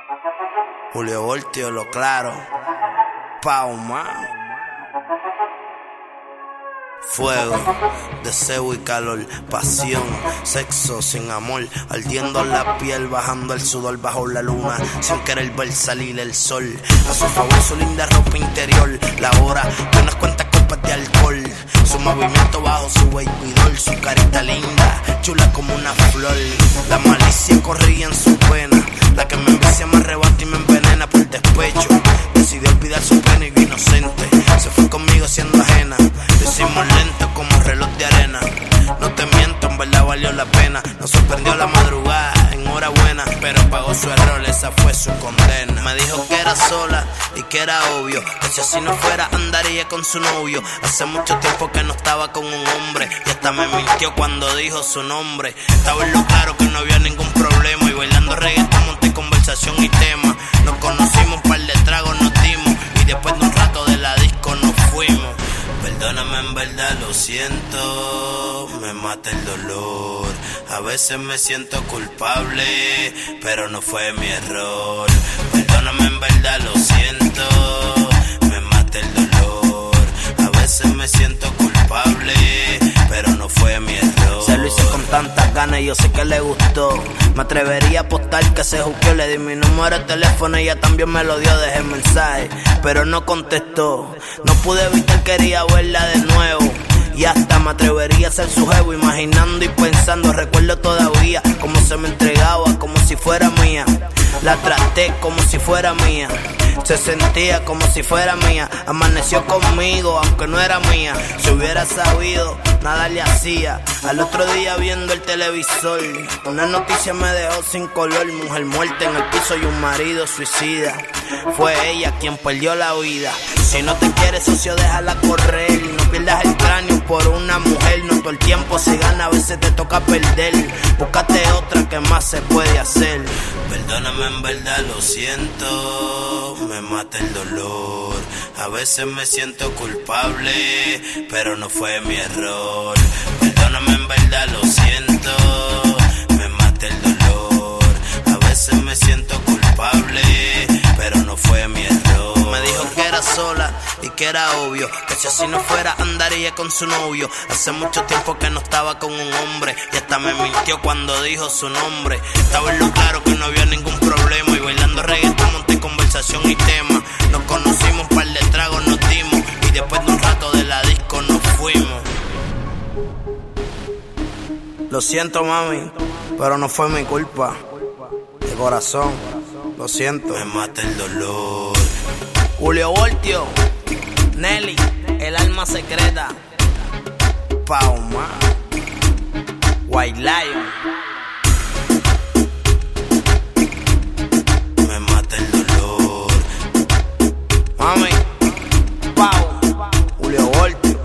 Julio Voltio, lo claro. Pauma. Fuego, deseo y calor, pasión, sexo sin amor, ardiendo la piel, bajando el sudor bajo la luna, sin querer ver salir el sol. A su favor su linda ropa interior, la hora de unas cuantas copas de alcohol, su movimiento bajo su baby doll, su carita linda, chula como una flor. La malicia corría en su pena, la que me envicia me arrebata y me envenena por despecho. Decidió olvidar su pena y inocente, se fue conmigo siendo ajena. Lo hicimos lento como reloj de arena. No te miento, en verdad valió la pena. Nos sorprendió la madrugada, enhorabuena, pero pagó su error, esa fue su condena. Me dijo que era sola y que era obvio, que si así no fuera andaría con su novio. Hace mucho tiempo que no estaba con un hombre, y hasta me mintió cuando dijo su nombre. Estaba en lo claro que no había ningún problema, y bailando reggaetón monté conversación y tema. Nos conocimos, un par de tragos nos dimos, y después de un rato de la disco nos fuimos. Perdóname, en verdad lo siento, me mata el dolor. A veces me siento culpable, pero no fue mi error. Perdóname, en verdad lo siento, me mata el dolor. A veces me siento culpable, pero no fue mi error. Se lo hice con tantas ganas y yo sé que le gustó. Me atrevería a apostar que se juzgó. Le di mi número de teléfono y ella también me lo dio. Dejé mensaje, pero no contestó. No pude evitar, quería verla de nuevo, y hasta me atrevería a ser su jevo. Imaginando y pensando, recuerdo todavía cómo se me entregaba, como si fuera mía. La traté como si fuera mía, se sentía como si fuera mía. Amaneció conmigo aunque no era mía. Si hubiera sabido, nada le hacía. Al otro día viendo el televisor, una noticia me dejó sin color. Mujer muerta en el piso y un marido suicida. Fue ella quien perdió la vida. Si no te quieres, socio, déjala correr. No pierdas el cráneo por una mujer. No todo el tiempo se gana, a veces te toca perder. Búscate otra, que más se puede hacer. Perdóname, en verdad lo siento, me mata el dolor. A veces me siento culpable, pero no fue mi error. Perdóname, en verdad lo siento, me mata el dolor. A veces me siento culpable, pero no fue mi error. Me dijo que era sola y que era obvio, que si así no fuera andaría con su novio. Hace mucho tiempo que no estaba con un hombre, y hasta me mintió cuando dijo su nombre. Estaba en lo claro que no había ningún problema, y bailando reggaetón monté conversación y tema. Nos conocimos, un par de tragos nos dimos, y después de un rato de la disco nos fuimos. Lo siento, mami, pero no fue mi culpa. De corazón, lo siento. Me mata el dolor. Julio Voltio, Nelly, el alma secreta. Pauma, White Lion. Me mata el dolor. Mami, Pau, Julio Voltio.